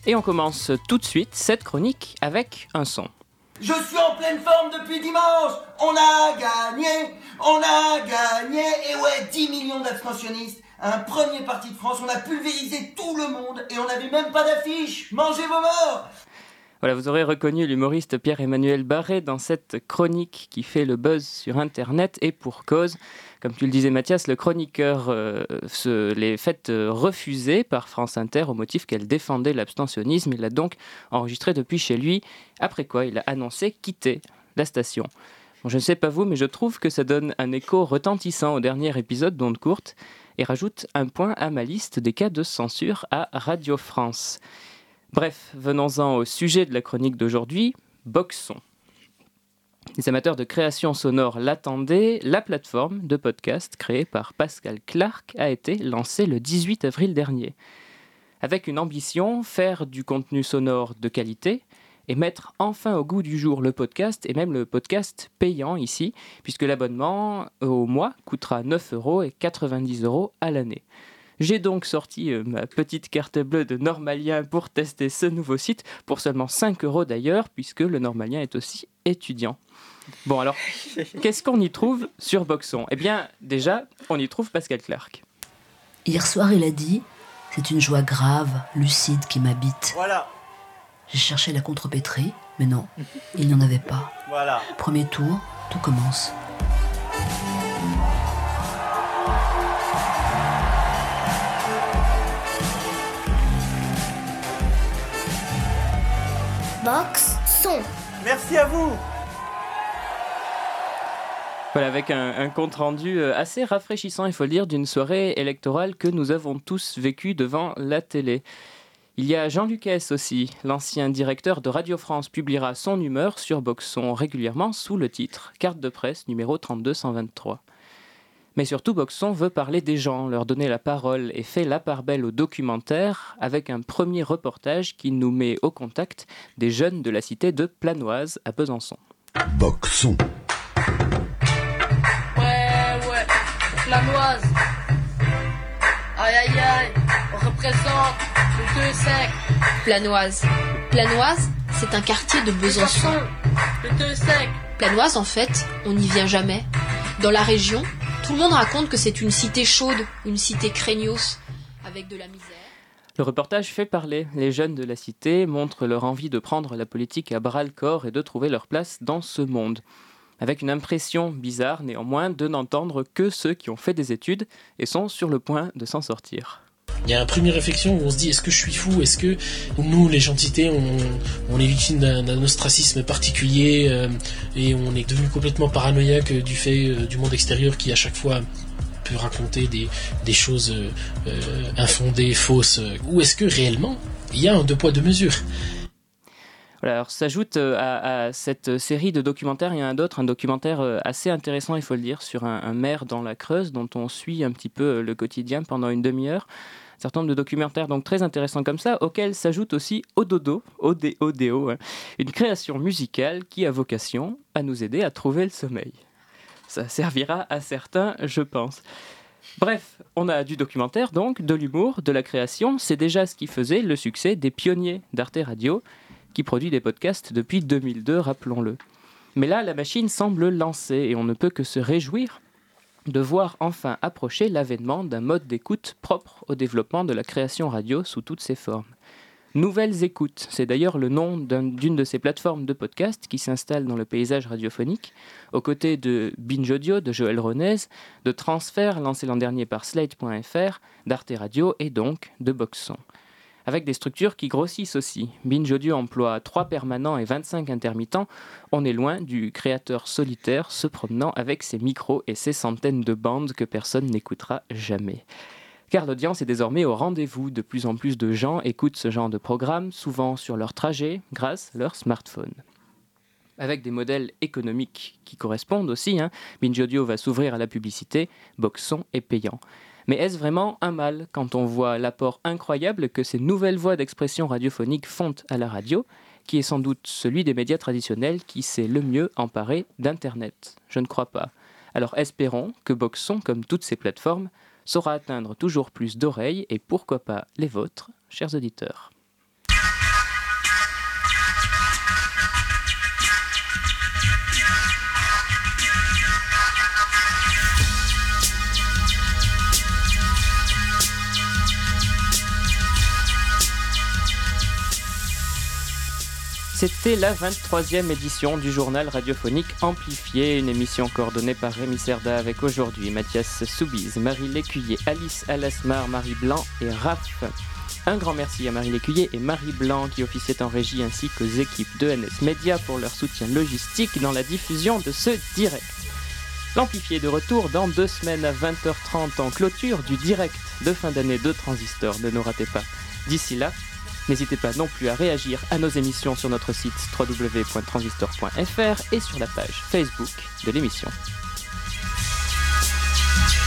Et on commence tout de suite cette chronique avec un son. Je suis en pleine forme depuis dimanche. On a gagné. Et ouais, 10 millions d'abstentionnistes. Un premier parti de France, on a pulvérisé tout le monde et on n'avait même pas d'affiche. Mangez vos morts. Voilà, vous aurez reconnu l'humoriste Pierre-Emmanuel Barré dans cette chronique qui fait le buzz sur Internet et pour cause. Comme tu le disais Mathias, le chroniqueur les fait refuser par France Inter au motif qu'elle défendait l'abstentionnisme. Il l'a donc enregistré depuis chez lui, après quoi il a annoncé quitter la station. Bon, je ne sais pas vous, mais je trouve que ça donne un écho retentissant au dernier épisode d'Onde Courte et rajoute un point à ma liste des cas de censure à Radio France. Bref, venons-en au sujet de la chronique d'aujourd'hui, Boxon. Les amateurs de création sonore l'attendaient, la plateforme de podcast créée par Pascal Clark a été lancée le 18 avril dernier. Avec une ambition, faire du contenu sonore de qualité et mettre enfin au goût du jour le podcast et même le podcast payant ici, puisque l'abonnement au mois coûtera 9,90 € à l'année. J'ai donc sorti ma petite carte bleue de Normalien pour tester ce nouveau site, pour seulement 5 € d'ailleurs, puisque le Normalien est aussi étudiant. Bon alors, qu'est-ce qu'on y trouve sur Boxon ? Eh bien, déjà, on y trouve Pascal Clark. Hier soir, il a dit « C'est une joie grave, lucide qui m'habite. » Voilà. J'ai cherché la contrepétrie, mais non, il n'y en avait pas. Voilà. Premier tour, tout commence. Boxon. Merci à vous. Voilà, avec un compte-rendu assez rafraîchissant, il faut le dire, d'une soirée électorale que nous avons tous vécue devant la télé. Il y a Jean Lucas aussi, l'ancien directeur de Radio France publiera son humeur sur Boxon régulièrement sous le titre « Carte de presse numéro 32123 ». Mais surtout, Boxon veut parler des gens, leur donner la parole et fait la part belle au documentaire avec un premier reportage qui nous met au contact des jeunes de la cité de Planoise à Besançon. Boxon. Ouais, Planoise. Aïe, on représente le 2 sec. Planoise, c'est un quartier de Besançon. Le 2 sec. Planoise, en fait, on n'y vient jamais. Dans la région, tout le monde raconte que c'est une cité chaude, une cité craignos, avec de la misère. Le reportage fait parler. Les jeunes de la cité montrent leur envie de prendre la politique à bras-le-corps et de trouver leur place dans ce monde. Avec une impression bizarre, néanmoins, de n'entendre que ceux qui ont fait des études et sont sur le point de s'en sortir. Il y a une première réflexion où on se dit, est-ce que je suis fou ? Est-ce que nous, les gens de cité, on est victime d'un ostracisme particulier et on est devenu complètement paranoïaque du fait du monde extérieur qui, à chaque fois, peut raconter des choses infondées, fausses ? Ou est-ce que, réellement, il y a un deux poids, deux mesures ? Voilà, alors s'ajoute à cette série de documentaires, il y en a d'autres, un documentaire assez intéressant, il faut le dire, sur un maire dans la Creuse dont on suit un petit peu le quotidien pendant une demi-heure. Un certain nombre de documentaires donc très intéressants comme ça, auxquels s'ajoute aussi Ododo, O-D-O-D-O, une création musicale qui a vocation à nous aider à trouver le sommeil. Ça servira à certains, je pense. Bref, on a du documentaire donc, de l'humour, de la création, c'est déjà ce qui faisait le succès des pionniers d'Arte Radio, qui produit des podcasts depuis 2002, rappelons-le. Mais là, la machine semble lancée et on ne peut que se réjouir de voir enfin approcher l'avènement d'un mode d'écoute propre au développement de la création radio sous toutes ses formes. Nouvelles écoutes, c'est d'ailleurs le nom d'une de ces plateformes de podcast qui s'installe dans le paysage radiophonique, aux côtés de Binge Audio de Joël Ronez, de Transfert lancé l'an dernier par Slate.fr, d'Arte Radio et donc de Boxon. Avec des structures qui grossissent aussi. Binge Audio emploie 3 permanents et 25 intermittents. On est loin du créateur solitaire se promenant avec ses micros et ses centaines de bandes que personne n'écoutera jamais. Car l'audience est désormais au rendez-vous. De plus en plus de gens écoutent ce genre de programme, souvent sur leur trajet, grâce à leur smartphone. Avec des modèles économiques qui correspondent aussi, Binge Audio va s'ouvrir à la publicité, Boxon est payant. Mais est-ce vraiment un mal quand on voit l'apport incroyable que ces nouvelles voies d'expression radiophonique font à la radio, qui est sans doute celui des médias traditionnels qui s'est le mieux emparé d'Internet ? Je ne crois pas. Alors espérons que Boxon, comme toutes ces plateformes, saura atteindre toujours plus d'oreilles et pourquoi pas les vôtres, chers auditeurs. C'était la 23e édition du journal radiophonique Amplifié, une émission coordonnée par Rémi Cerda avec aujourd'hui Mathias Soubise, Marie Lécuyer, Alice Alasmar, Marie Blanc et Raph. Un grand merci à Marie Lécuyer et Marie Blanc qui officiaient en régie ainsi qu'aux équipes de NS Média pour leur soutien logistique dans la diffusion de ce direct. L'Amplifié est de retour dans 2 semaines à 20h30 en clôture du direct de fin d'année de Transistor. Ne nous ratez pas. D'ici là, n'hésitez pas non plus à réagir à nos émissions sur notre site www.transistor.fr et sur la page Facebook de l'émission.